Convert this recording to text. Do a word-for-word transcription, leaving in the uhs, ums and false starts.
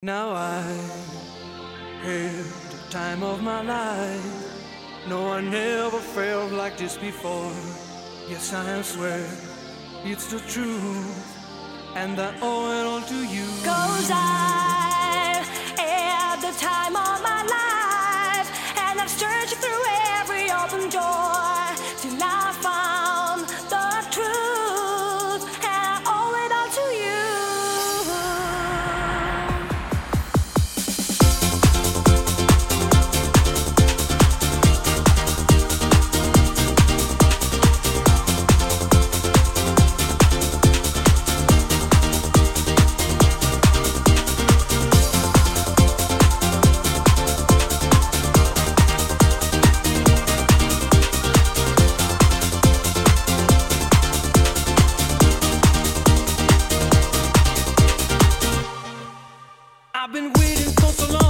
Now I had the time of my life. No, I never felt like this before. Yes, I swear it's the truth, and I owe it all to you. 'Cause I had the time of my life, and I've searched through every open door till I found the truth, and I owe it all to you. I've been waiting for so long.